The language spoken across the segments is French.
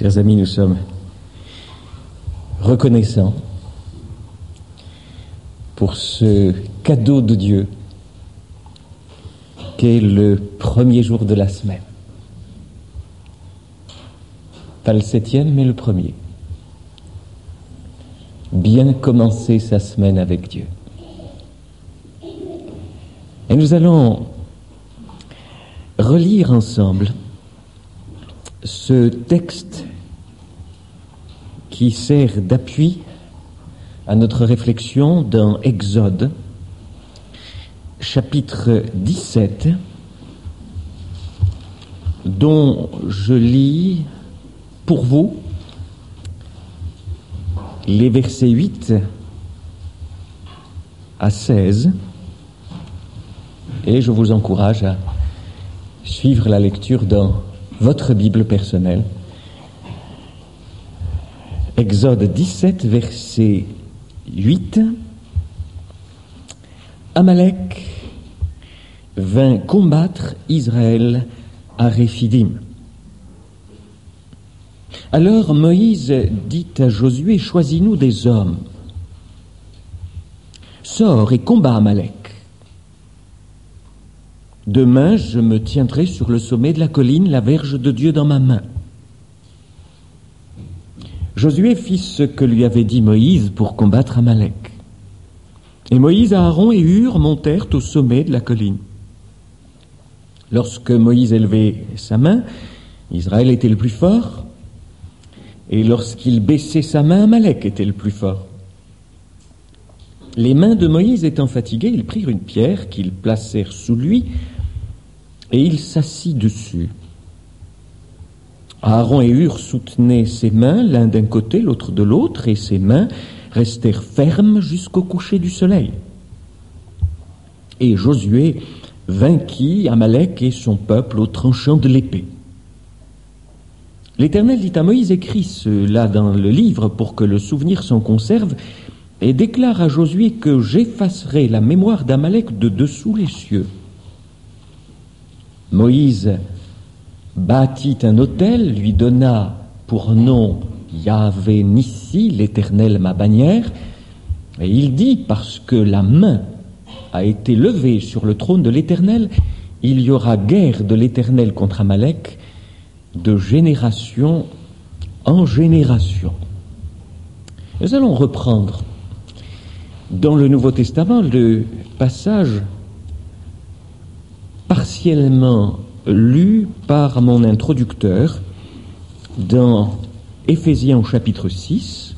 Chers amis, nous sommes reconnaissants pour ce cadeau de Dieu qu'est le premier jour de la semaine. Pas le 7e, mais le premier. Bien commencer sa semaine avec Dieu. Et nous allons relire ensemble ce texte qui sert d'appui à notre réflexion dans Exode, chapitre 17, dont je lis pour vous les versets 8 à 16, et je vous encourage à suivre la lecture dans votre Bible personnelle. Exode 17, verset 8. Amalek vint combattre Israël à Réphidim. Alors Moïse dit à Josué, choisis-nous des hommes. Sors et combat Amalek. Demain, je me tiendrai sur le sommet de la colline, la verge de Dieu dans ma main. Josué fit ce que lui avait dit Moïse pour combattre Amalek. Et Moïse, Aaron et Hur montèrent au sommet de la colline. Lorsque Moïse élevait sa main, Israël était le plus fort, et lorsqu'il baissait sa main, Amalek était le plus fort. Les mains de Moïse étant fatiguées, ils prirent une pierre qu'ils placèrent sous lui, et il s'assit dessus. Aaron et Hur soutenaient ses mains, l'un d'un côté, l'autre de l'autre, et ses mains restèrent fermes jusqu'au coucher du soleil. Et Josué vainquit Amalek et son peuple au tranchant de l'épée. L'Éternel dit à Moïse, écris cela dans le livre pour que le souvenir s'en conserve, et déclare à Josué que j'effacerai la mémoire d'Amalek de dessous les cieux. Moïse bâtit un autel, lui donna pour nom Yahvé Nissi, l'Éternel ma bannière, et il dit, parce que la main a été levée sur le trône de l'Éternel, il y aura guerre de l'Éternel contre Amalek de génération en génération. Nous allons reprendre dans le Nouveau Testament le passage partiellement lu par mon introducteur dans Éphésiens au chapitre 6.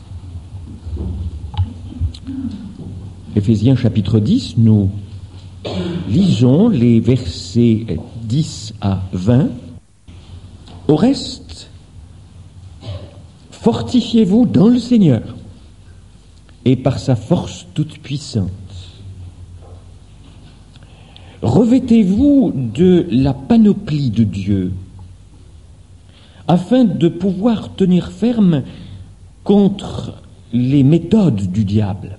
Éphésiens chapitre 10, nous lisons les versets 10 à 20. Au reste, fortifiez-vous dans le Seigneur et par sa force toute puissante. Revêtez-vous de la panoplie de Dieu, afin de pouvoir tenir ferme contre les méthodes du diable.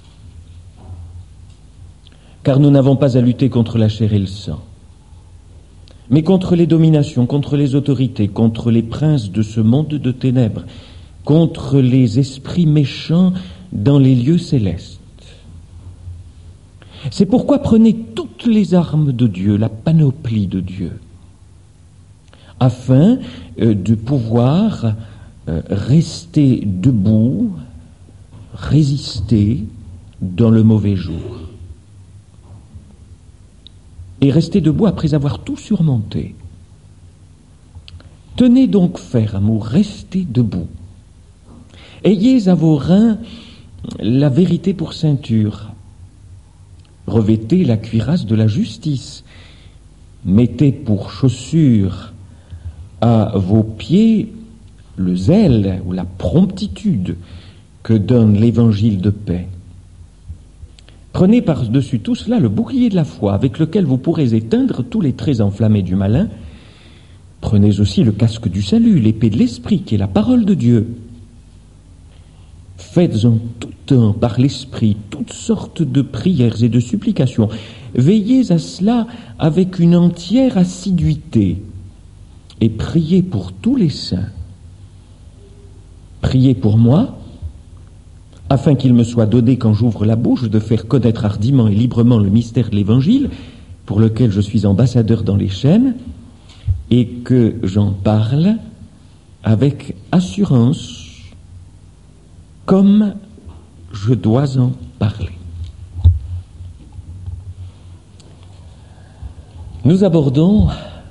Car nous n'avons pas à lutter contre la chair et le sang, mais contre les dominations, contre les autorités, contre les princes de ce monde de ténèbres, contre les esprits méchants dans les lieux célestes. C'est pourquoi prenez toutes les armes de Dieu, la panoplie de Dieu, afin de pouvoir rester debout, résister dans le mauvais jour. Et rester debout après avoir tout surmonté. Tenez donc ferme ou restez debout. Ayez à vos reins la vérité pour ceinture. Revêtez la cuirasse de la justice. Mettez pour chaussure à vos pieds le zèle ou la promptitude que donne l'évangile de paix. Prenez par-dessus tout cela le bouclier de la foi avec lequel vous pourrez éteindre tous les traits enflammés du malin. Prenez aussi le casque du salut, l'épée de l'esprit qui est la parole de Dieu. Faites en tout temps par l'esprit toutes sortes de prières et de supplications. Veillez à cela avec une entière assiduité et priez pour tous les saints. priez pour moi, afin qu'il me soit donné, quand j'ouvre la bouche, de faire connaître hardiment et librement le mystère de l'Évangile, pour lequel je suis ambassadeur dans les chaînes, et que j'en parle avec assurance, comme je dois en parler. Nous abordons,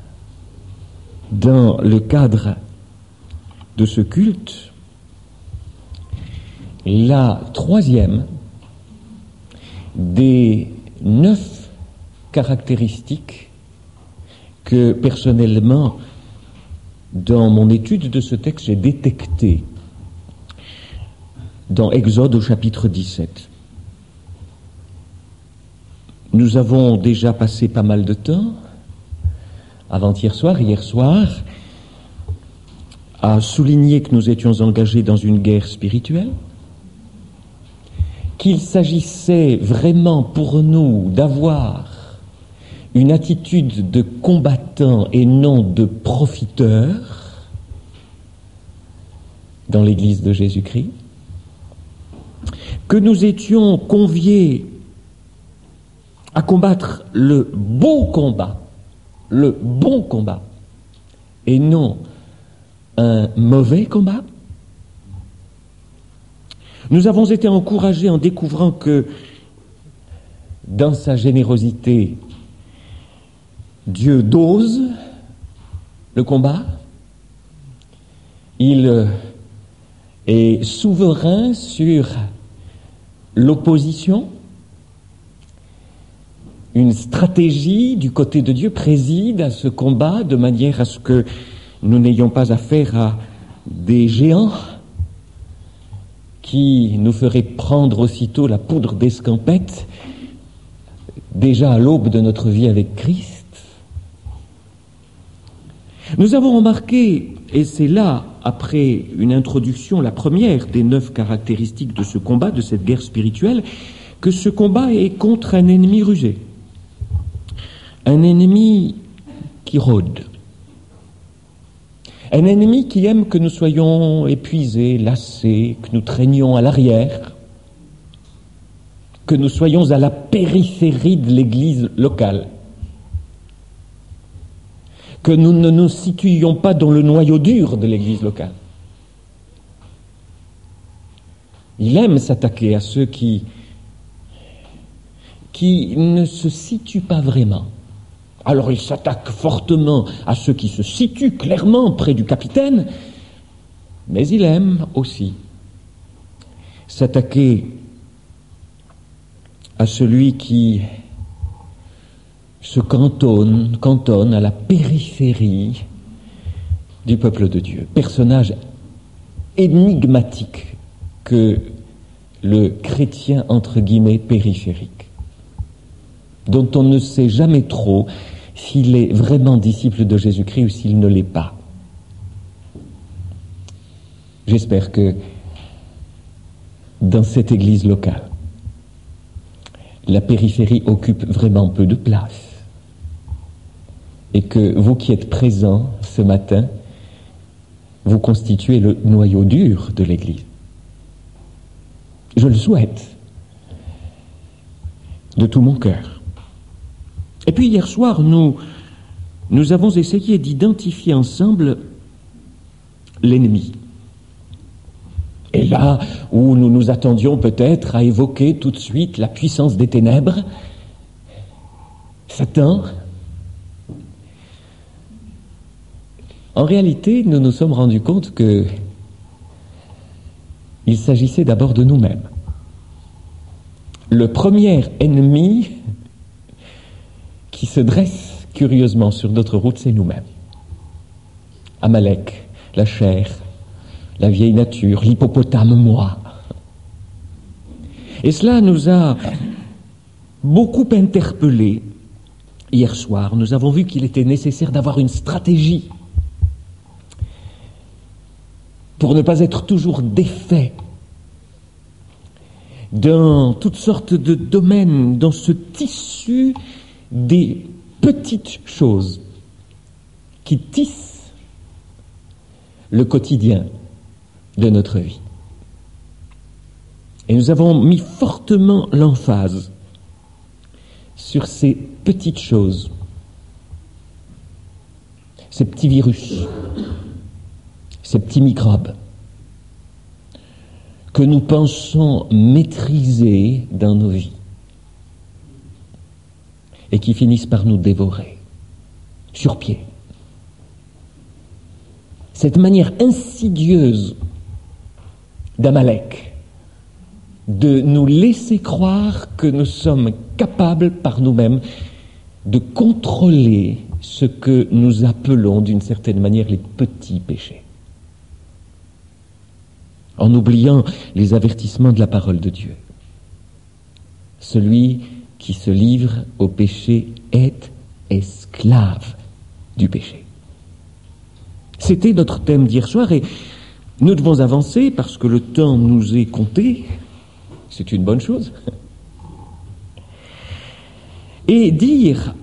dans le cadre de ce culte, la troisième des 9 caractéristiques que personnellement, dans mon étude de ce texte, j'ai détectées dans Exode au chapitre 17. Nous avons déjà passé pas mal de temps, avant-hier soir, hier soir, à souligner que nous étions engagés dans une guerre spirituelle, qu'il s'agissait vraiment pour nous d'avoir une attitude de combattant et non de profiteur dans l'Église de Jésus-Christ, que nous étions conviés à combattre le beau combat, le bon combat, et non un mauvais combat. Nous avons été encouragés en découvrant que, dans sa générosité, Dieu dose le combat. Il est souverain sur l'opposition. Une stratégie du côté de Dieu préside à ce combat de manière à ce que nous n'ayons pas affaire à des géants qui nous feraient prendre aussitôt la poudre d'escampette déjà à l'aube de notre vie avec Christ. Nous avons remarqué, et c'est là, après une introduction, la première des 9 caractéristiques de ce combat, de cette guerre spirituelle, que ce combat est contre un ennemi rusé, un ennemi qui rôde, un ennemi qui aime que nous soyons épuisés, lassés, que nous traînions à l'arrière, que nous soyons à la périphérie de l'Église locale, que nous ne nous situions pas dans le noyau dur de l'Église locale. Il aime s'attaquer à ceux qui ne se situent pas vraiment. Alors il s'attaque fortement à ceux qui se situent clairement près du capitaine, mais il aime aussi s'attaquer à celui qui se cantonne à la périphérie du peuple de Dieu. Personnage énigmatique que le chrétien, entre guillemets, périphérique, dont on ne sait jamais trop s'il est vraiment disciple de Jésus-Christ ou s'il ne l'est pas. J'espère que dans cette église locale, la périphérie occupe vraiment peu de place et que vous qui êtes présents ce matin, vous constituez le noyau dur de l'Église. Je le souhaite de tout mon cœur. Et puis hier soir, nous avons essayé d'identifier ensemble l'ennemi. Et là où nous nous attendions peut-être à évoquer tout de suite la puissance des ténèbres, Satan, en réalité, nous nous sommes rendus compte que il s'agissait d'abord de nous-mêmes. Le premier ennemi qui se dresse curieusement sur notre route, c'est nous-mêmes. Amalek, la chair, la vieille nature, l'hippopotame, moi. Et cela nous a beaucoup interpellés. Hier soir, nous avons vu qu'il était nécessaire d'avoir une stratégie pour ne pas être toujours défait dans toutes sortes de domaines, dans ce tissu des petites choses qui tissent le quotidien de notre vie. Et nous avons mis fortement l'emphase sur ces petites choses, ces petits virus, ces petits microbes que nous pensons maîtriser dans nos vies et qui finissent par nous dévorer sur pied. Cette manière insidieuse d'Amalek de nous laisser croire que nous sommes capables par nous-mêmes de contrôler ce que nous appelons d'une certaine manière les petits péchés, en oubliant les avertissements de la parole de Dieu. Celui qui se livre au péché est esclave du péché. C'était notre thème d'hier soir et nous devons avancer parce que le temps nous est compté. C'est une bonne chose. Et dire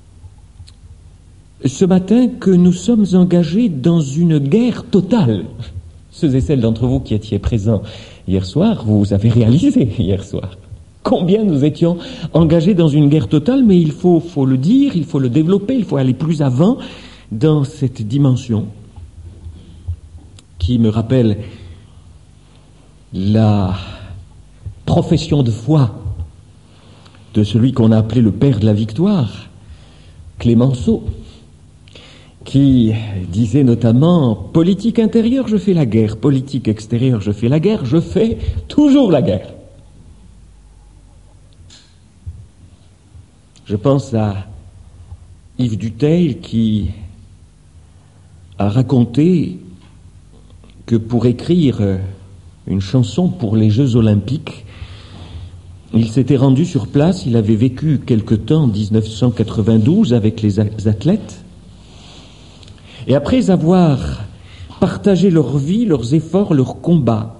ce matin que nous sommes engagés dans une guerre totale. Ceux et celles d'entre vous qui étiez présents hier soir, vous avez réalisé hier soir combien nous étions engagés dans une guerre totale, mais il faut le dire, il faut le développer, il faut aller plus avant dans cette dimension qui me rappelle la profession de foi de celui qu'on a appelé le père de la victoire, Clémenceau, qui disait notamment « Politique intérieure, je fais la guerre. Politique extérieure, je fais la guerre. Je fais toujours la guerre. » Je pense à Yves Duteil qui a raconté que pour écrire une chanson pour les Jeux Olympiques, il s'était rendu sur place, il avait vécu quelque temps en 1992 avec les athlètes, et après avoir partagé leur vie, leurs efforts, leurs combats,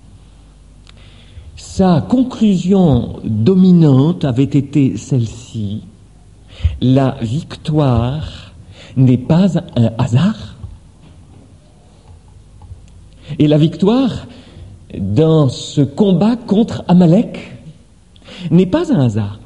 sa conclusion dominante avait été celle-ci: la victoire n'est pas un hasard. Et la victoire dans ce combat contre Amalek n'est pas un hasard.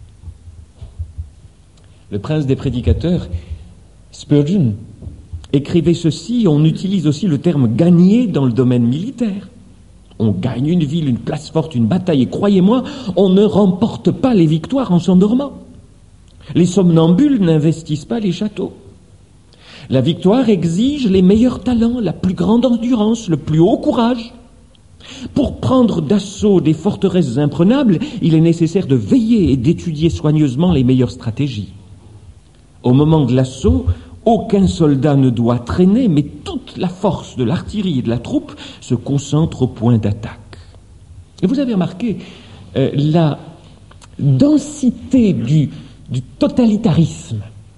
Le prince des prédicateurs, Spurgeon, écrivait ceci, on utilise aussi le terme gagner dans le domaine militaire. On gagne une ville, une place forte, une bataille, et croyez-moi, on ne remporte pas les victoires en s'endormant. Les somnambules n'investissent pas les châteaux. La victoire exige les meilleurs talents, la plus grande endurance, le plus haut courage. Pour prendre d'assaut des forteresses imprenables, il est nécessaire de veiller et d'étudier soigneusement les meilleures stratégies. Au moment de l'assaut, aucun soldat ne doit traîner, mais toute la force de l'artillerie et de la troupe se concentre au point d'attaque. Et vous avez remarqué la densité du totalitarisme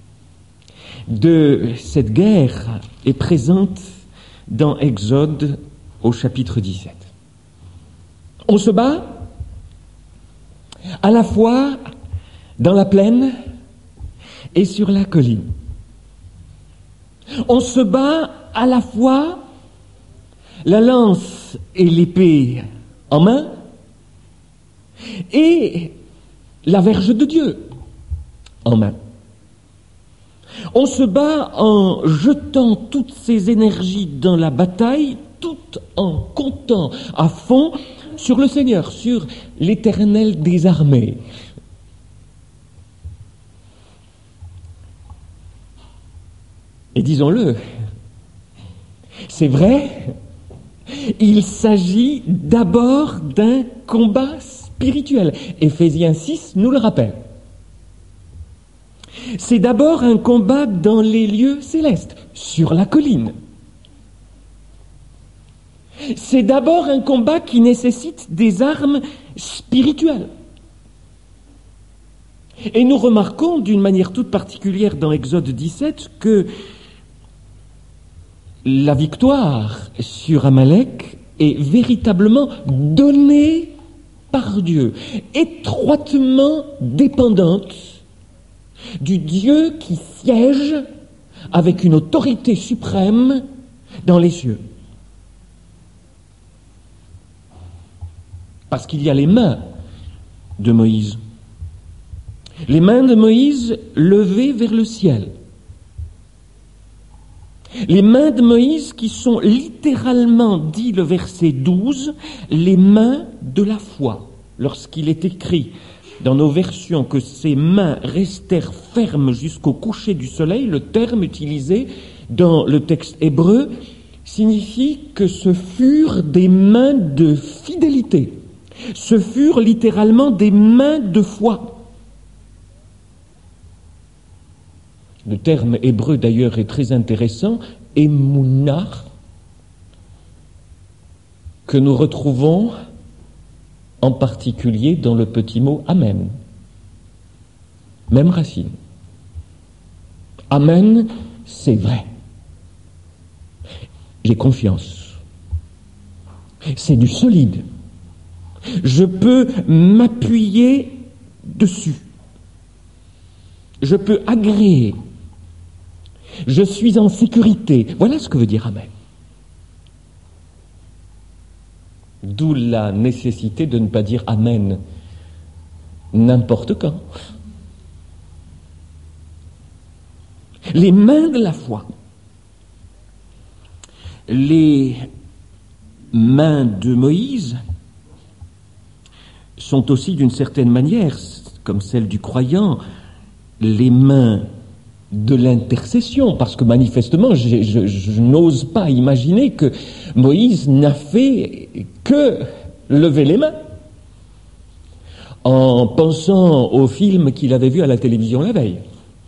de cette guerre est présente dans Exode au chapitre 17. On se bat à la fois dans la plaine et sur la colline. On se bat à la fois la lance et l'épée en main et la verge de Dieu en main. On se bat en jetant toutes ses énergies dans la bataille, tout en comptant à fond sur le Seigneur, sur l'Éternel des armées. Et disons-le, c'est vrai, il s'agit d'abord d'un combat spirituel. Éphésiens 6 nous le rappelle. C'est d'abord un combat dans les lieux célestes, sur la colline. C'est d'abord un combat qui nécessite des armes spirituelles. Et nous remarquons d'une manière toute particulière dans Exode 17 que la victoire sur Amalek est véritablement donnée par Dieu, étroitement dépendante du Dieu qui siège avec une autorité suprême dans les cieux. Parce qu'il y a les mains de Moïse. Les mains de Moïse levées vers le ciel. Les mains de Moïse qui sont littéralement, dit le verset 12, les mains de la foi. Lorsqu'il est écrit dans nos versions que ses mains restèrent fermes jusqu'au coucher du soleil, le terme utilisé dans le texte hébreu signifie que ce furent des mains de fidélité. Ce furent littéralement des mains de foi. Le terme hébreu d'ailleurs est très intéressant, Emunah, que nous retrouvons en particulier dans le petit mot Amen. Même racine. Amen, c'est vrai. J'ai confiance. C'est du solide. Je peux m'appuyer dessus. Je peux agréer. Je suis en sécurité. Voilà ce que veut dire Amen. D'où la nécessité de ne pas dire Amen n'importe quand. Les mains de la foi. Les mains de Moïse sont aussi d'une certaine manière, comme celle du croyant, les mains de l'intercession, parce que manifestement, je n'ose pas imaginer que Moïse n'a fait que lever les mains en pensant au film qu'il avait vu à la télévision la veille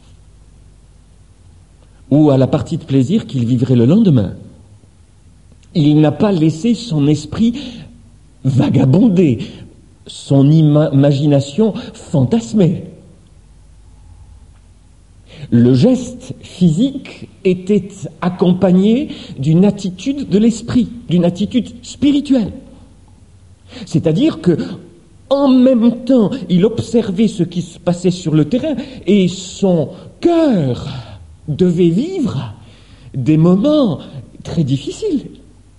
ou à la partie de plaisir qu'il vivrait le lendemain. Il n'a pas laissé son esprit vagabonder, son imagination fantasmer. Le geste physique était accompagné d'une attitude de l'esprit, d'une attitude spirituelle. C'est-à-dire que, en même temps, il observait ce qui se passait sur le terrain et son cœur devait vivre des moments très difficiles.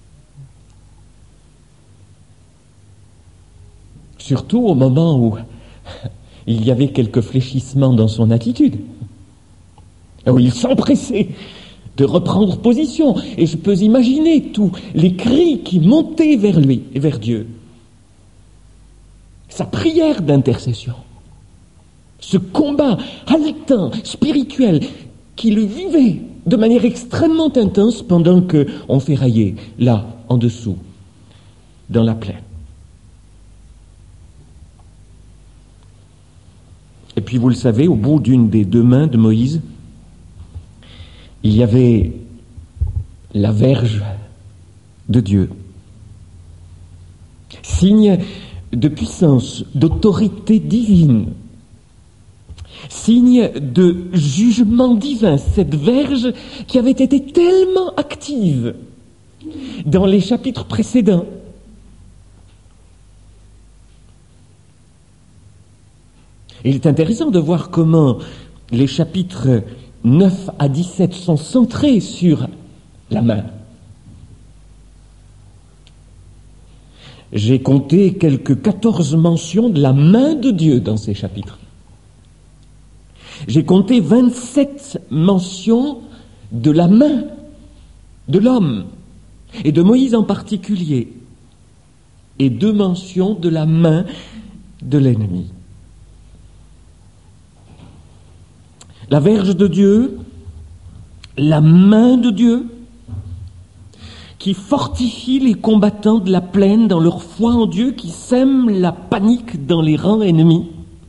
Surtout au moment où il y avait quelques fléchissements dans son attitude. Où il s'empressait de reprendre position. Et je peux imaginer tous les cris qui montaient vers lui et vers Dieu. Sa prière d'intercession. Ce combat haletant, spirituel, qu'il vivait de manière extrêmement intense pendant qu'on ferraillait, là, en dessous, dans la plaine. Et puis vous le savez, au bout d'une des deux mains de Moïse, il y avait la verge de Dieu. Signe de puissance, d'autorité divine. Signe de jugement divin. Cette verge qui avait été tellement active dans les chapitres précédents. Et il est intéressant de voir comment les chapitres 9 à 17 sont centrés sur la main. J'ai compté quelques 14 mentions de la main de Dieu dans ces chapitres. J'ai compté 27 mentions de la main de l'homme, et de Moïse en particulier, et 2 mentions de la main de l'ennemi. La verge de Dieu, la main de Dieu, qui fortifie les combattants de la plaine dans leur foi en Dieu, qui sème la panique dans les rangs ennemis.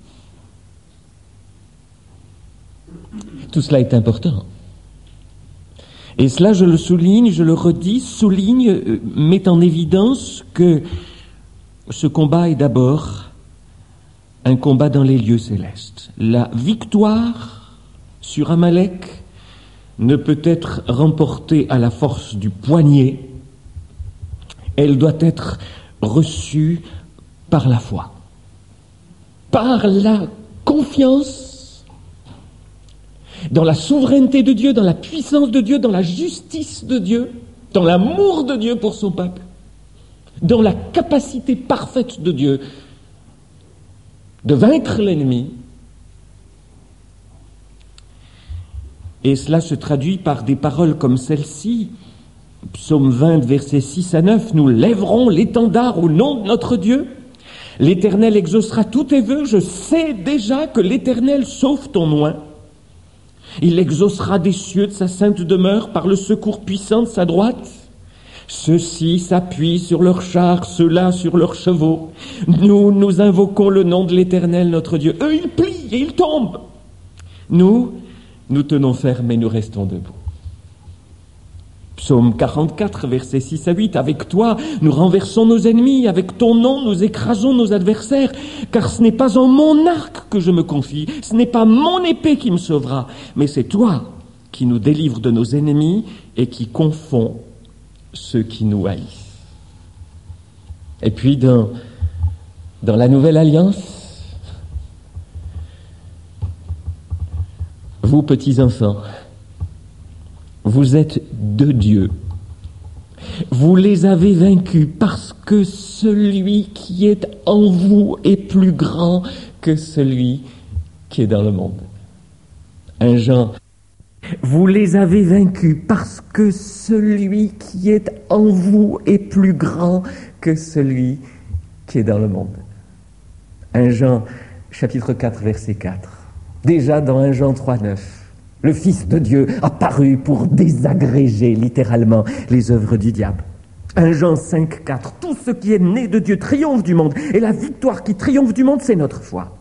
Tout cela est important. Et cela, je le souligne, je le redis, met en évidence que ce combat est d'abord un combat dans les lieux célestes. La victoire sur Amalek ne peut être remportée à la force du poignet, elle doit être reçue par la foi, par la confiance dans la souveraineté de Dieu, dans la puissance de Dieu, dans la justice de Dieu, dans l'amour de Dieu pour son peuple. dans la capacité parfaite de Dieu de vaincre l'ennemi. Et cela se traduit par des paroles comme celle-ci. Psaume 20, versets 6 à 9. Nous lèverons l'étendard au nom de notre Dieu. L'Éternel exaucera tous tes vœux. Je sais déjà que l'Éternel sauve ton oint. Il exaucera des cieux de sa sainte demeure par le secours puissant de sa droite. Ceux-ci s'appuient sur leurs chars, ceux-là sur leurs chevaux. Nous invoquons le nom de l'Éternel notre Dieu. Eux, ils plient et ils tombent. Nous tenons ferme et nous restons debout. Psaume 44, versets 6 à 8. Avec toi, nous renversons nos ennemis. Avec ton nom, nous écrasons nos adversaires. Car ce n'est pas en mon arc que je me confie. Ce n'est pas mon épée qui me sauvera. Mais c'est toi qui nous délivres de nos ennemis et qui confonds ceux qui nous haïssent. Et puis, dans la Nouvelle Alliance, vous, petits enfants, vous êtes de Dieu. Vous les avez vaincus parce que celui qui est en vous est plus grand que celui qui est dans le monde. 1 Jean. Vous les avez vaincus parce que celui qui est en vous est plus grand que celui qui est dans le monde. 1 Jean, chapitre 4, verset 4. Déjà dans 1 Jean 3, 9. Le Fils de Dieu a paru pour désagréger littéralement les œuvres du diable. 1 Jean 5, 4. Tout ce qui est né de Dieu triomphe du monde. Et la victoire qui triomphe du monde, c'est notre foi.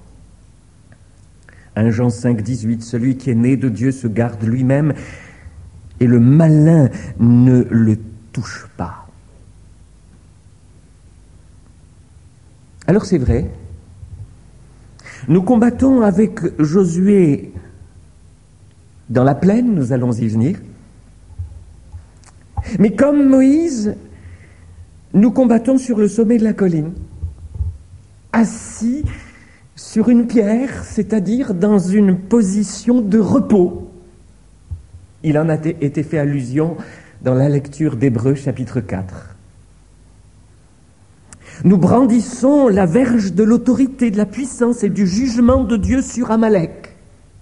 1 Jean 5, 18. Celui qui est né de Dieu se garde lui-même et le malin ne le touche pas. Alors c'est vrai, nous combattons avec Josué dans la plaine, nous allons y venir. Mais comme Moïse, nous combattons sur le sommet de la colline, assis sur une pierre, c'est-à-dire dans une position de repos. Il en a été fait allusion dans la lecture d'Hébreux chapitre 4. Nous brandissons la verge de l'autorité, de la puissance et du jugement de Dieu sur Amalek.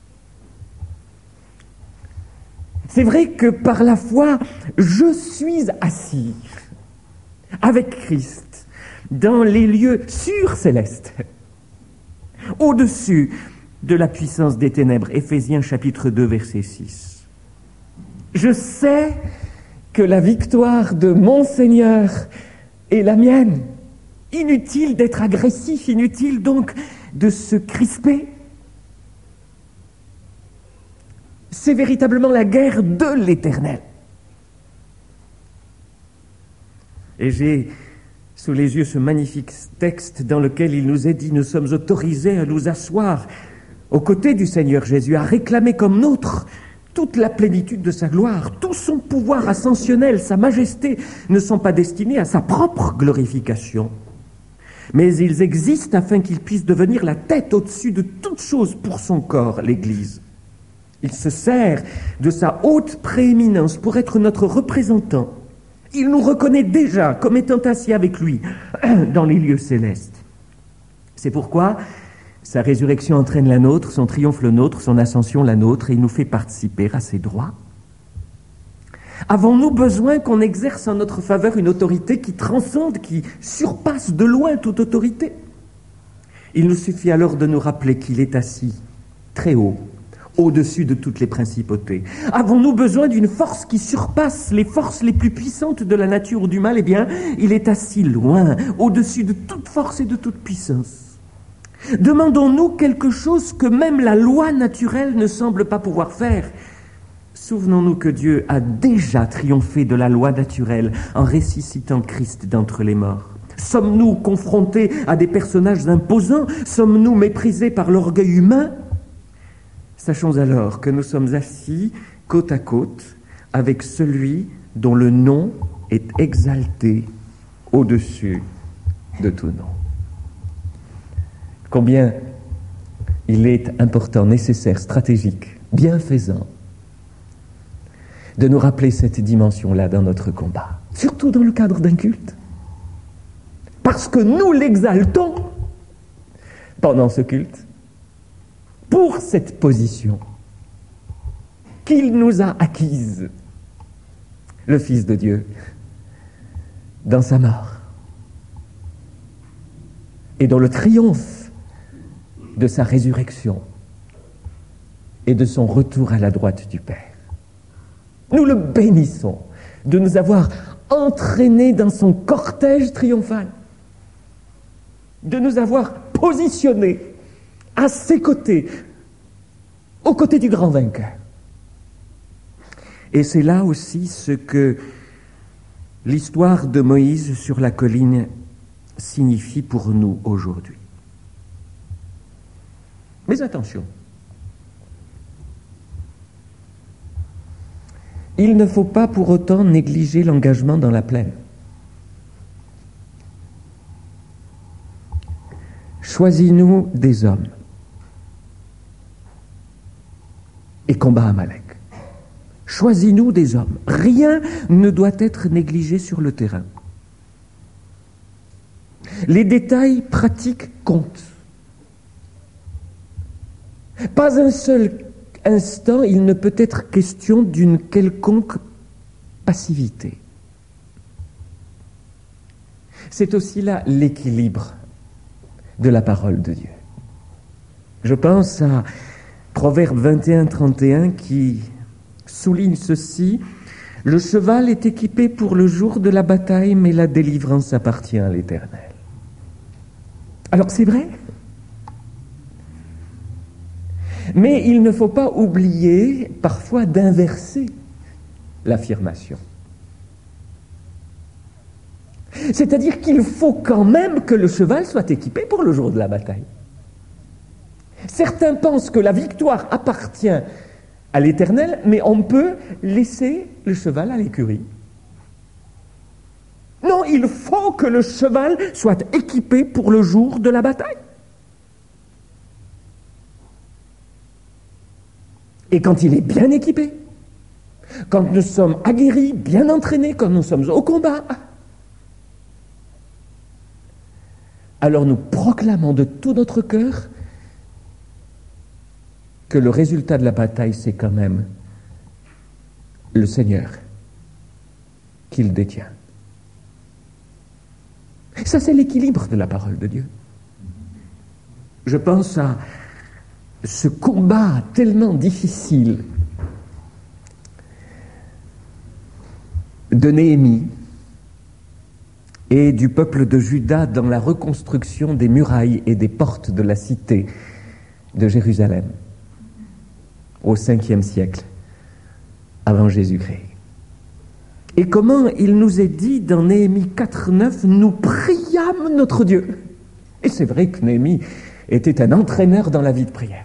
C'est vrai que par la foi, je suis assis avec Christ dans les lieux surcélestes, au-dessus de la puissance des ténèbres. Éphésiens chapitre 2, verset 6. Je sais que la victoire de mon Seigneur est la mienne. Inutile d'être agressif, inutile donc de se crisper. C'est véritablement la guerre de l'Éternel. Et j'ai sous les yeux ce magnifique texte dans lequel il nous est dit: nous sommes autorisés à nous asseoir aux côtés du Seigneur Jésus, à réclamer comme nôtre toute la plénitude de sa gloire. Tout son pouvoir ascensionnel, sa majesté ne sont pas destinés à sa propre glorification, mais ils existent afin qu'il puisse devenir la tête au-dessus de toute chose pour son corps, l'Église. Il se sert de sa haute prééminence pour être notre représentant. Il nous reconnaît déjà comme étant assis avec lui dans les lieux célestes. C'est pourquoi sa résurrection entraîne la nôtre, son triomphe le nôtre, son ascension la nôtre, et il nous fait participer à ses droits. Avons-nous besoin qu'on exerce en notre faveur une autorité qui transcende, qui surpasse de loin toute autorité? Il nous suffit alors de nous rappeler qu'il est assis très haut, au-dessus de toutes les principautés. Avons-nous besoin d'une force qui surpasse les forces les plus puissantes de la nature ou du mal? Eh bien, il est assis loin, au-dessus de toute force et de toute puissance. Demandons-nous quelque chose que même la loi naturelle ne semble pas pouvoir faire? Souvenons-nous que Dieu a déjà triomphé de la loi naturelle en ressuscitant Christ d'entre les morts. Sommes-nous confrontés à des personnages imposants? Sommes-nous méprisés par l'orgueil humain? Sachons alors que nous sommes assis côte à côte avec celui dont le nom est exalté au-dessus de tout nom. Combien il est important, nécessaire, stratégique, bienfaisant de nous rappeler cette dimension-là dans notre combat, surtout dans le cadre d'un culte. parce que nous l'exaltons pendant ce culte, pour cette position qu'il nous a acquise, le Fils de Dieu, dans sa mort, et dans le triomphe de sa résurrection et de son retour à la droite du Père. Nous le bénissons de nous avoir entraînés dans son cortège triomphal, de nous avoir positionnés à ses côtés, aux côtés du grand vainqueur. Et c'est là aussi ce que l'histoire de Moïse sur la colline signifie pour nous aujourd'hui. Mais attention, il ne faut pas pour autant négliger l'engagement dans la plaine. Choisis-nous des hommes et combat Amalek. Choisis-nous des hommes. Rien ne doit être négligé sur le terrain. Les détails pratiques comptent. Pas un seul instant, il ne peut être question d'une quelconque passivité. C'est aussi là l'équilibre de la parole de Dieu. Je pense à Proverbe 21-31 qui souligne ceci: le cheval est équipé pour le jour de la bataille, mais la délivrance appartient à l'Éternel. Alors c'est vrai, mais il ne faut pas oublier parfois d'inverser l'affirmation. C'est-à-dire qu'il faut quand même que le cheval soit équipé pour le jour de la bataille. Certains pensent que la victoire appartient à l'Éternel, mais on peut laisser le cheval à l'écurie. Non, il faut que le cheval soit équipé pour le jour de la bataille. Et quand il est bien équipé, quand nous sommes aguerris, bien entraînés, quand nous sommes au combat, alors nous proclamons de tout notre cœur que le résultat de la bataille, c'est quand même le Seigneur qui le détient. Ça, c'est l'équilibre de la parole de Dieu. Je pense à ce combat tellement difficile de Néhémie et du peuple de Juda dans la reconstruction des murailles et des portes de la cité de Jérusalem au 5e siècle avant Jésus-Christ. Et comment il nous est dit dans Néhémie 4:9, nous priâmes notre Dieu. Et c'est vrai que Néhémie était un entraîneur dans la vie de prière.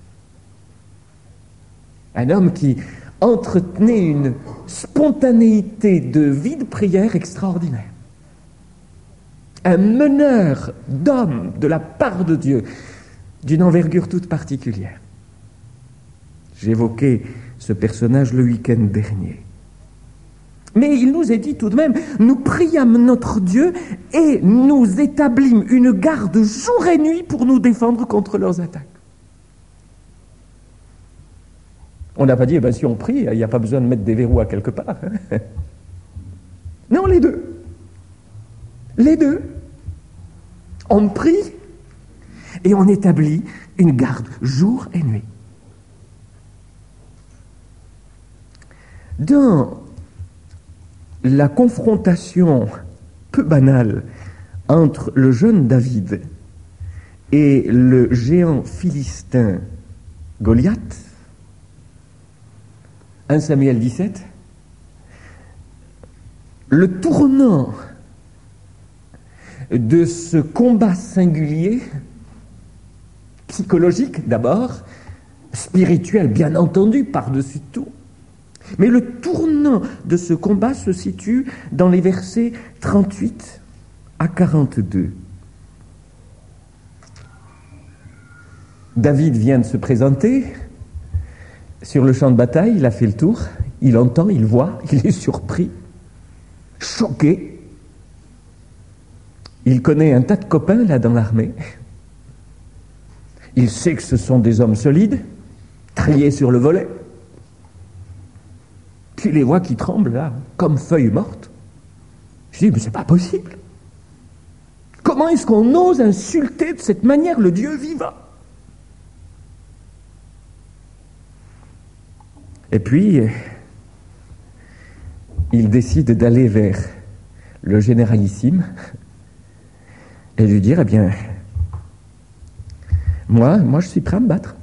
Un homme qui entretenait une spontanéité de vie de prière extraordinaire. Un meneur d'hommes de la part de Dieu, d'une envergure toute particulière. J'évoquais ce personnage le week-end dernier. Mais il nous est dit tout de même, nous priâmes notre Dieu et nous établîmes une garde jour et nuit pour nous défendre contre leurs attaques. On n'a pas dit, si on prie, il n'y a pas besoin de mettre des verrous à quelque part. Non, les deux. Les deux. On prie et on établit une garde jour et nuit. Dans la confrontation peu banale entre le jeune David et le géant philistin Goliath, 1 Samuel 17, le tournant de ce combat singulier, psychologique d'abord, spirituel bien entendu par-dessus tout, mais le tournant de ce combat se situe dans les versets 38 à 42. David vient de se présenter sur le champ de bataille, il a fait le tour, il entend, il voit, il est surpris, choqué. Il connaît un tas de copains là dans l'armée. Il sait que ce sont des hommes solides, triés sur le volet. Puis les voix qui tremblent là, comme feuilles mortes. Je dis, mais c'est pas possible. Comment est-ce qu'on ose insulter de cette manière le Dieu vivant? Et puis, il décide d'aller vers le généralissime et lui dire, eh bien, moi je suis prêt à me battre.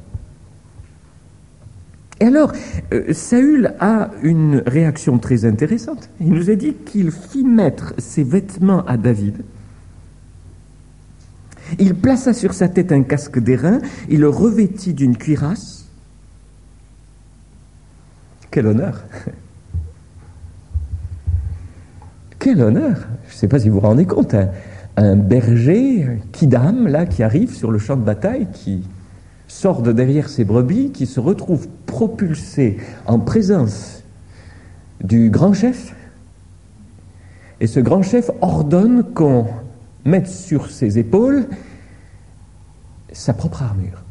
Et alors, Saül a une réaction très intéressante. Il nous a dit qu'il fit mettre ses vêtements à David. Il plaça sur sa tête un casque d'airain, il le revêtit d'une cuirasse. Quel honneur! Quel honneur! Je ne sais pas si vous vous rendez compte, un berger, un kidam, là, qui arrive sur le champ de bataille, qui sort de derrière ses brebis, qui se retrouve propulsé en présence du grand chef. Et ce grand chef ordonne qu'on mette sur ses épaules sa propre armure.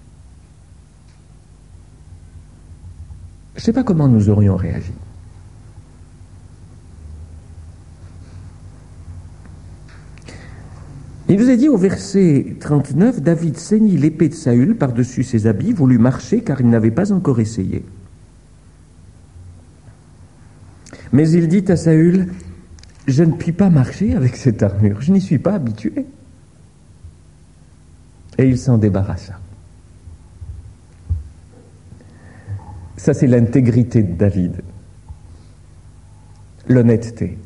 Je ne sais pas comment nous aurions réagi. Il nous est dit au verset 39, David ceignit l'épée de Saül par-dessus ses habits, voulut marcher car il n'avait pas encore essayé. Mais il dit à Saül, je ne puis pas marcher avec cette armure, je n'y suis pas habitué. Et il s'en débarrassa. Ça, c'est l'intégrité de David, l'honnêteté.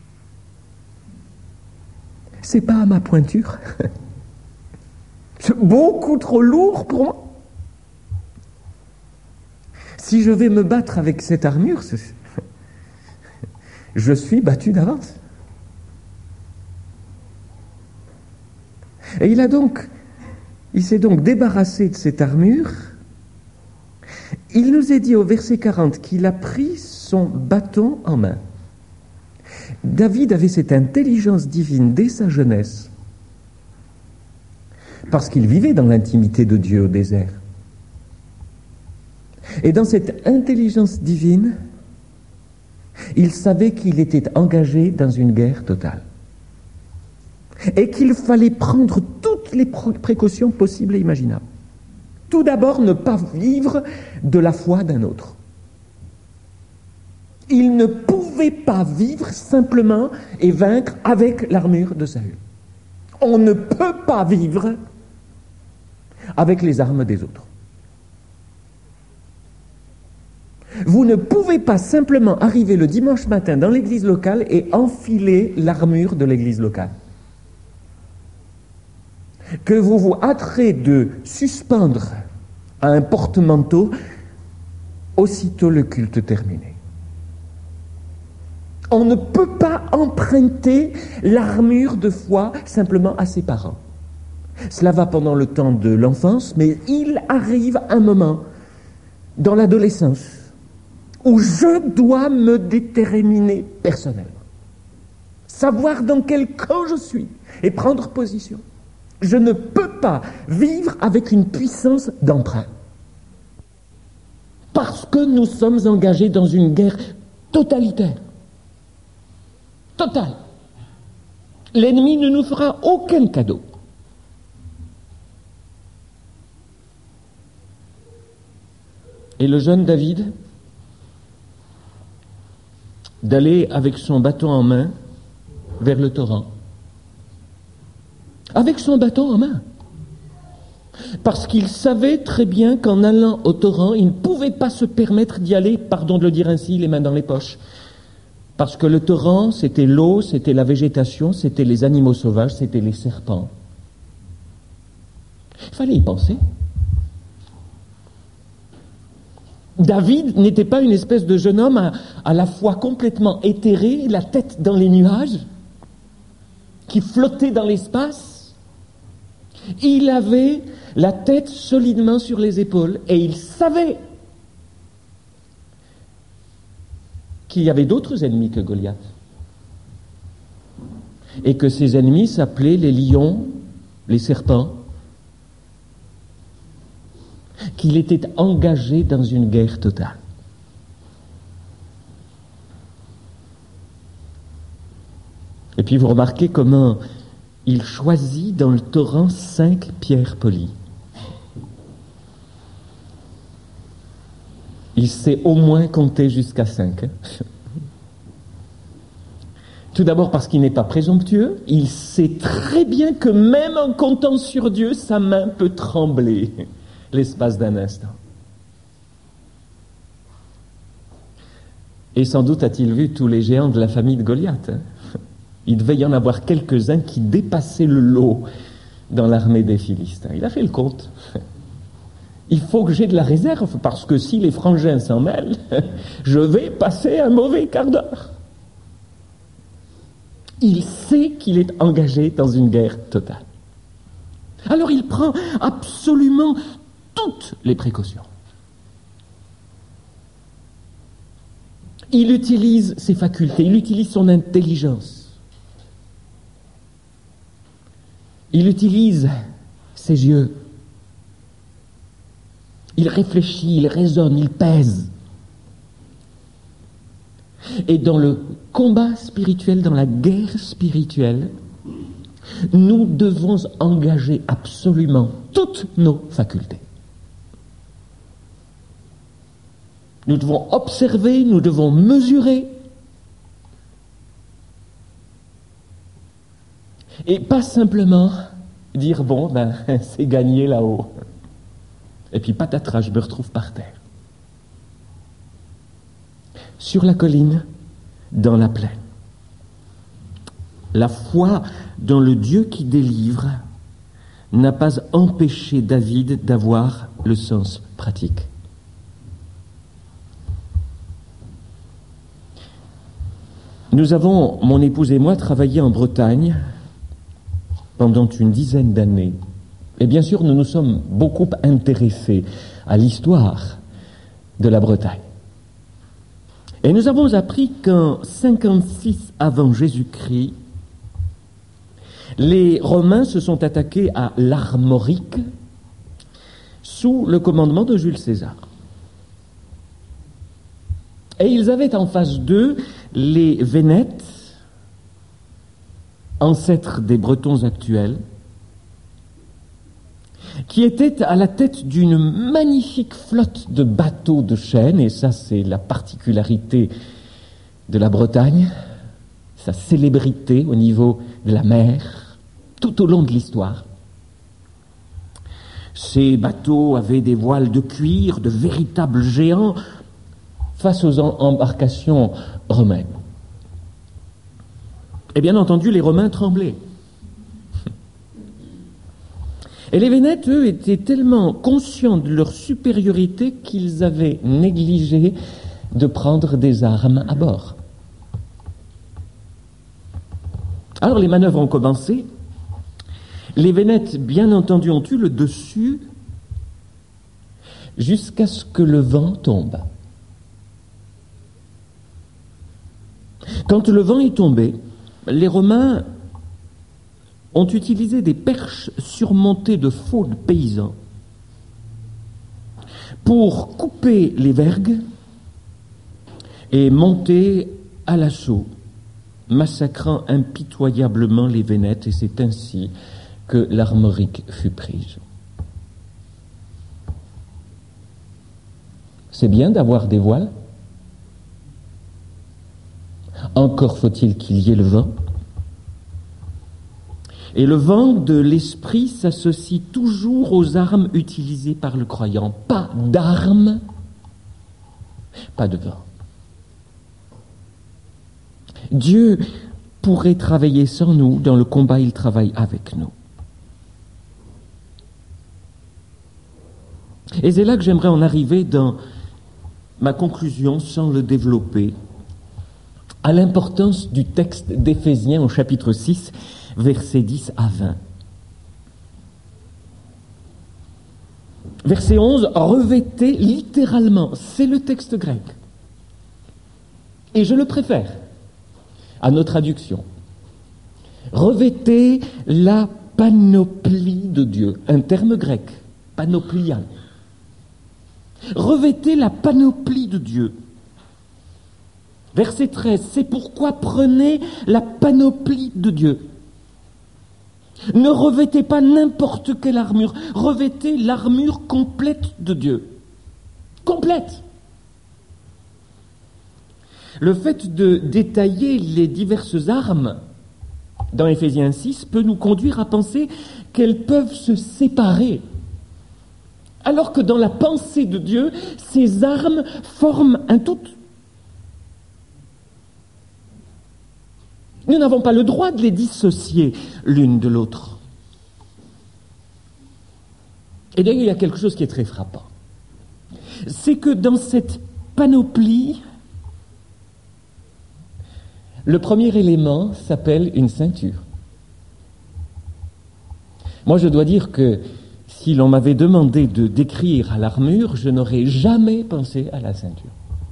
C'est pas à ma pointure. C'est beaucoup trop lourd pour moi. Si je vais me battre avec cette armure, je suis battu d'avance. Et il s'est donc débarrassé de cette armure. Il nous est dit au verset 40 qu'il a pris son bâton en main. David avait cette intelligence divine dès sa jeunesse, parce qu'il vivait dans l'intimité de Dieu au désert. Et dans cette intelligence divine, il savait qu'il était engagé dans une guerre totale. Et qu'il fallait prendre toutes les précautions possibles et imaginables. Tout d'abord, ne pas vivre de la foi d'un autre. Il ne pouvait pas vivre simplement et vaincre avec l'armure de Saül. On ne peut pas vivre avec les armes des autres. Vous ne pouvez pas simplement arriver le dimanche matin dans l'église locale et enfiler l'armure de l'église locale. Que vous vous hâterez de suspendre à un porte-manteau aussitôt le culte terminé. On ne peut pas emprunter l'armure de foi simplement à ses parents. Cela va pendant le temps de l'enfance, mais il arrive un moment dans l'adolescence où je dois me déterminer personnellement. Savoir dans quel camp je suis et prendre position. Je ne peux pas vivre avec une puissance d'emprunt. Parce que nous sommes engagés dans une guerre totalitaire. Totale. L'ennemi ne nous fera aucun cadeau. Et le jeune David, d'aller avec son bâton en main vers le torrent. Avec son bâton en main. Parce qu'il savait très bien qu'en allant au torrent, il ne pouvait pas se permettre d'y aller, pardon de le dire ainsi, les mains dans les poches. Parce que le torrent, c'était l'eau, c'était la végétation, c'était les animaux sauvages, c'était les serpents. Il fallait y penser. David n'était pas une espèce de jeune homme à la fois complètement éthéré, la tête dans les nuages, qui flottait dans l'espace. Il avait la tête solidement sur les épaules et il savait qu'il y avait d'autres ennemis que Goliath. et que ses ennemis s'appelaient les lions, les serpents, qu'il était engagé dans une guerre totale. Et puis vous remarquez comment il choisit dans le torrent 5 pierres polies. Il sait au moins compter jusqu'à 5. Tout d'abord parce qu'il n'est pas présomptueux, il sait très bien que même en comptant sur Dieu, sa main peut trembler l'espace d'un instant. Et sans doute a-t-il vu tous les géants de la famille de Goliath. Il devait y en avoir quelques-uns qui dépassaient le lot dans l'armée des Philistins. Il a fait le compte. Il faut que j'ai de la réserve, parce que si les frangins s'en mêlent, je vais passer un mauvais quart d'heure. Il sait qu'il est engagé dans une guerre totale. Alors il prend absolument toutes les précautions. Il utilise ses facultés, il utilise son intelligence. Il utilise ses yeux. Il réfléchit, il raisonne, il pèse. Et dans le combat spirituel, dans la guerre spirituelle, nous devons engager absolument toutes nos facultés. Nous devons observer, nous devons mesurer. Et pas simplement dire, bon, c'est gagné là-haut. Et puis patatras, je me retrouve par terre. Sur la colline, dans la plaine. La foi dans le Dieu qui délivre n'a pas empêché David d'avoir le sens pratique. Nous avons, mon épouse et moi, travaillé en Bretagne pendant une dizaine d'années. Et bien sûr, nous nous sommes beaucoup intéressés à l'histoire de la Bretagne. Et nous avons appris qu'en 56 avant Jésus-Christ, les Romains se sont attaqués à l'Armorique sous le commandement de Jules César. Et ils avaient en face d'eux les Vénètes, ancêtres des Bretons actuels, qui étaient à la tête d'une magnifique flotte de bateaux de chêne, et ça c'est la particularité de la Bretagne, sa célébrité au niveau de la mer, tout au long de l'histoire. Ces bateaux avaient des voiles de cuir, de véritables géants, face aux embarcations romaines. Et bien entendu, les Romains tremblaient. Et les Vénètes, eux, étaient tellement conscients de leur supériorité qu'ils avaient négligé de prendre des armes à bord. Alors les manœuvres ont commencé. Les Vénètes, bien entendu, ont eu le dessus jusqu'à ce que le vent tombe. Quand le vent est tombé, les Romains ont utilisé des perches surmontées de faux paysans pour couper les vergues et monter à l'assaut, massacrant impitoyablement les Vénètes, et c'est ainsi que l'Armorique fut prise. C'est bien d'avoir des voiles. Encore faut-il qu'il y ait le vent. Et le vent de l'esprit s'associe toujours aux armes utilisées par le croyant. Pas d'armes, pas de vent. Dieu pourrait travailler sans nous, dans le combat il travaille avec nous. Et c'est là que j'aimerais en arriver dans ma conclusion, sans le développer, à l'importance du texte d'Éphésiens au chapitre 6, versets 10 à 20. Verset 11, revêtez littéralement, c'est le texte grec. Et je le préfère à nos traductions. Revêtez la panoplie de Dieu, un terme grec, panoplian. Revêtez la panoplie de Dieu. Verset 13, c'est pourquoi prenez la panoplie de Dieu. Ne revêtez pas n'importe quelle armure, revêtez l'armure complète de Dieu. Complète. Le fait de détailler les diverses armes dans Éphésiens 6 peut nous conduire à penser qu'elles peuvent se séparer. Alors que dans la pensée de Dieu, ces armes forment un tout. Nous n'avons pas le droit de les dissocier l'une de l'autre. Et d'ailleurs, il y a quelque chose qui est très frappant. C'est que dans cette panoplie, le premier élément s'appelle une ceinture. Moi, je dois dire que si l'on m'avait demandé de décrire l'armure, je n'aurais jamais pensé à la ceinture.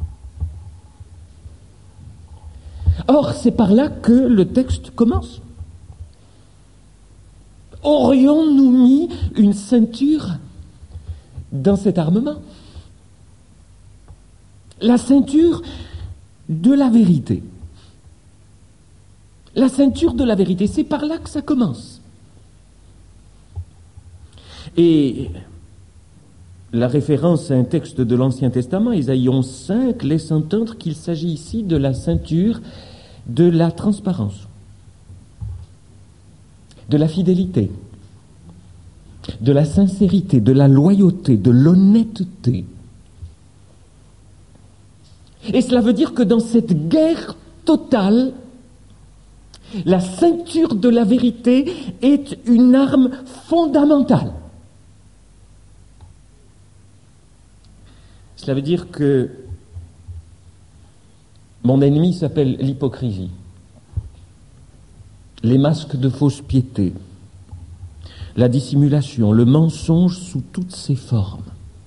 Or, c'est par là que le texte commence. Aurions-nous mis une ceinture dans cet armement? La ceinture de la vérité. La ceinture de la vérité, c'est par là que ça commence. Et la référence à un texte de l'Ancien Testament, Isaïe 11.5, laisse entendre qu'il s'agit ici de la ceinture de la transparence, de la fidélité, de la sincérité, de la loyauté, de l'honnêteté. Et cela veut dire que dans cette guerre totale, la ceinture de la vérité est une arme fondamentale. Cela veut dire que mon ennemi s'appelle l'hypocrisie, les masques de fausse piété, la dissimulation, le mensonge sous toutes ses formes.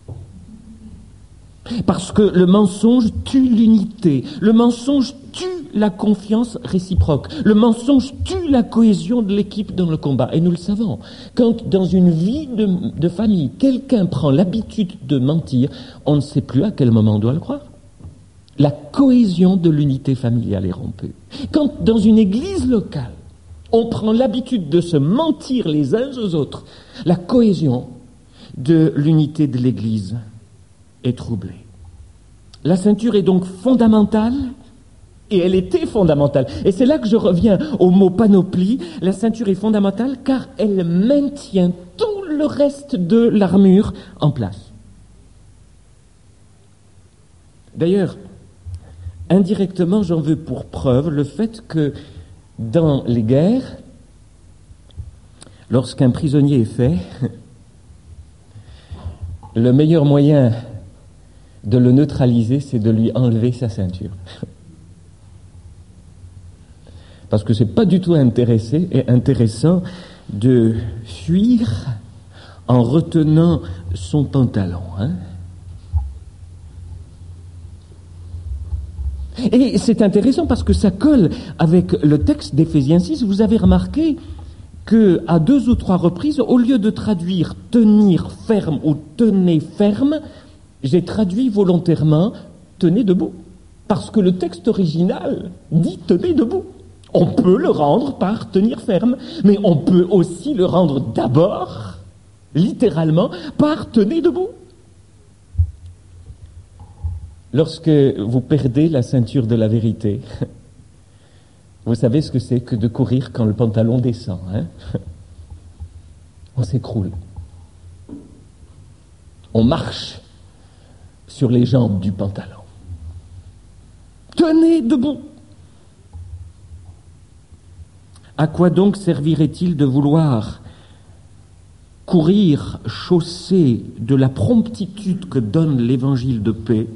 Parce que le mensonge tue l'unité, le mensonge tue la confiance réciproque, le mensonge tue la cohésion de l'équipe dans le combat. Et nous le savons, quand dans une vie de famille, quelqu'un prend l'habitude de mentir, on ne sait plus à quel moment on doit le croire. La cohésion de l'unité familiale est rompue. Quand dans une église locale, on prend l'habitude de se mentir les uns aux autres, la cohésion de l'unité de l'église est troublée. La ceinture est donc fondamentale, et elle était fondamentale. Et c'est là que je reviens au mot panoplie. La ceinture est fondamentale car elle maintient tout le reste de l'armure en place. D'ailleurs, indirectement, j'en veux pour preuve le fait que dans les guerres, lorsqu'un prisonnier est fait, le meilleur moyen de le neutraliser, c'est de lui enlever sa ceinture. Parce que c'est pas du tout intéressant de fuir en retenant son pantalon. Et c'est intéressant parce que ça colle avec le texte d'Éphésiens 6. Vous avez remarqué que à 2 ou 3 reprises, au lieu de traduire « tenir ferme » ou « tenez ferme », j'ai traduit volontairement « tenez debout ». Parce que le texte original dit « tenez debout ». On peut le rendre par « tenir ferme », mais on peut aussi le rendre d'abord, littéralement, par « tenez debout ». Lorsque vous perdez la ceinture de la vérité, vous savez ce que c'est que de courir quand le pantalon descend, On s'écroule. On marche sur les jambes du pantalon. Tenez debout. À quoi donc servirait-il de vouloir courir chaussé de la promptitude que donne l'évangile de paix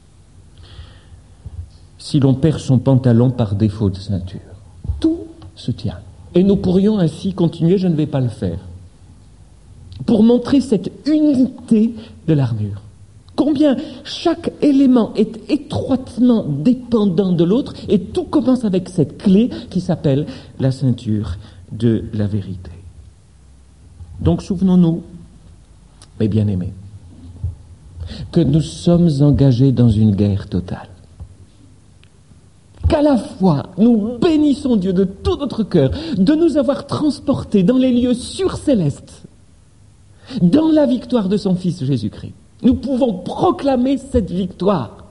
si l'on perd son pantalon par défaut de ceinture? Tout se tient. Et nous pourrions ainsi continuer, je ne vais pas le faire, pour montrer cette unité de l'armure. combien chaque élément est étroitement dépendant de l'autre, et tout commence avec cette clé qui s'appelle la ceinture de la vérité. Donc souvenons-nous, mes bien-aimés, que nous sommes engagés dans une guerre totale. Qu'à la fois, nous bénissons Dieu de tout notre cœur de nous avoir transportés dans les lieux surcélestes, dans la victoire de son Fils Jésus-Christ. Nous pouvons proclamer cette victoire.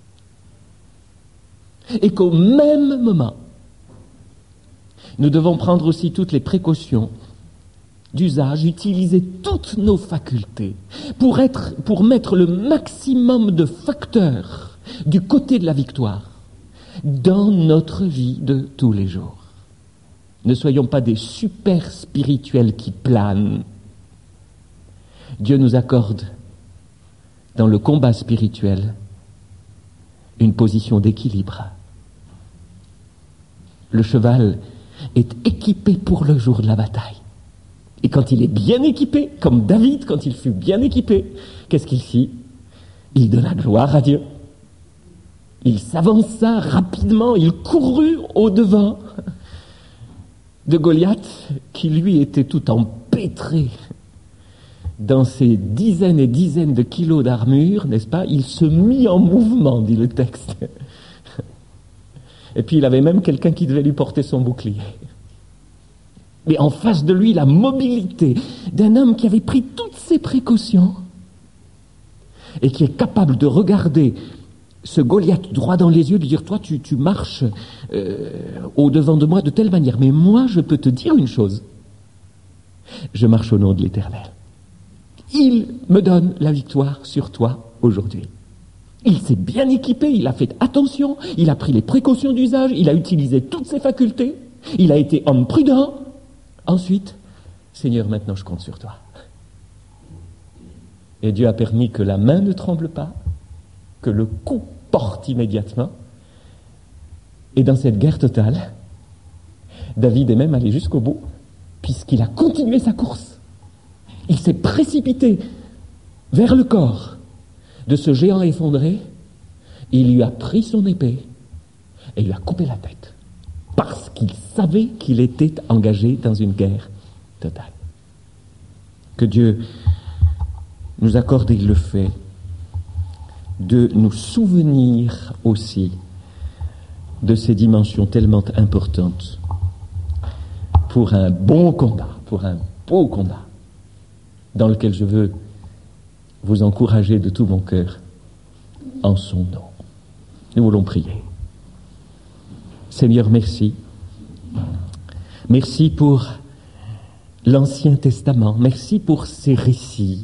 Et qu'au même moment, nous devons prendre aussi toutes les précautions d'usage, utiliser toutes nos facultés pour mettre le maximum de facteurs du côté de la victoire dans notre vie de tous les jours. Ne soyons pas des super spirituels qui planent. Dieu nous accorde dans le combat spirituel une position d'équilibre. Le cheval est équipé pour le jour de la bataille. Et quand il est bien équipé, comme David, quand il fut bien équipé, qu'est-ce qu'il fit? Il donna gloire à Dieu. Il s'avança rapidement, il courut au-devant de Goliath, qui lui était tout empêtré dans ses dizaines et dizaines de kilos d'armure, n'est-ce pas? Il se mit en mouvement, dit le texte. Et puis il avait même quelqu'un qui devait lui porter son bouclier. Mais en face de lui, la mobilité d'un homme qui avait pris toutes ses précautions et qui est capable de regarder ce Goliath droit dans les yeux, de dire, toi tu marches au-devant de moi de telle manière, mais moi je peux te dire une chose, je marche au nom de l'Éternel. Il me donne la victoire sur toi aujourd'hui. Il s'est bien équipé, il a fait attention, il a pris les précautions d'usage, il a utilisé toutes ses facultés, il a été homme prudent. Ensuite, Seigneur, maintenant je compte sur toi. Et Dieu a permis que la main ne tremble pas, que le coup porte immédiatement. Et dans cette guerre totale, David est même allé jusqu'au bout, puisqu'il a continué sa course. Il s'est précipité vers le corps de ce géant effondré, il lui a pris son épée et lui a coupé la tête, parce qu'il savait qu'il était engagé dans une guerre totale. Que Dieu nous accorde, et il le fait, de nous souvenir aussi de ces dimensions tellement importantes pour un bon combat, pour un beau combat, dans lequel je veux vous encourager de tout mon cœur en son nom. Nous voulons prier. Seigneur, merci. Merci pour l'Ancien Testament. Merci pour ces récits.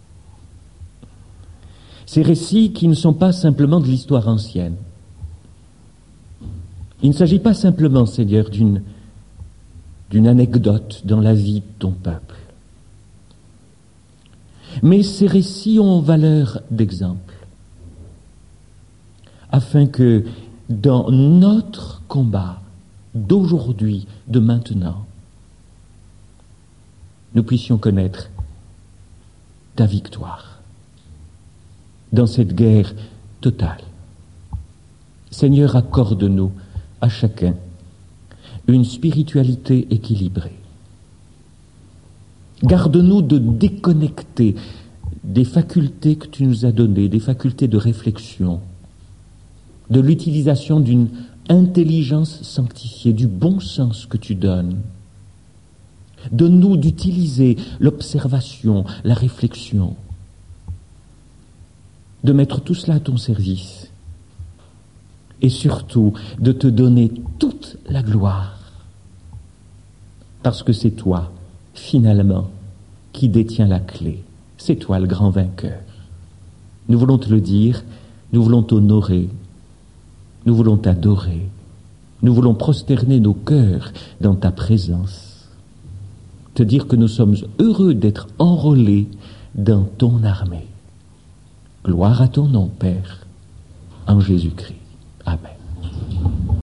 Ces récits qui ne sont pas simplement de l'histoire ancienne. Il ne s'agit pas simplement, Seigneur, d'une anecdote dans la vie de ton peuple. Mais ces récits ont valeur d'exemple, afin que dans notre combat d'aujourd'hui, de maintenant, nous puissions connaître ta victoire dans cette guerre totale. Seigneur, accorde-nous à chacun une spiritualité équilibrée. Garde-nous de déconnecter des facultés que tu nous as données, des facultés de réflexion, de l'utilisation d'une intelligence sanctifiée, du bon sens que tu donnes. Donne-nous d'utiliser l'observation, la réflexion, de mettre tout cela à ton service et surtout de te donner toute la gloire, parce que c'est toi, finalement, qui détient la clé. C'est toi le grand vainqueur. Nous voulons te le dire, nous voulons t'honorer, nous voulons t'adorer, nous voulons prosterner nos cœurs dans ta présence, te dire que nous sommes heureux d'être enrôlés dans ton armée. Gloire à ton nom, Père, en Jésus-Christ. Amen.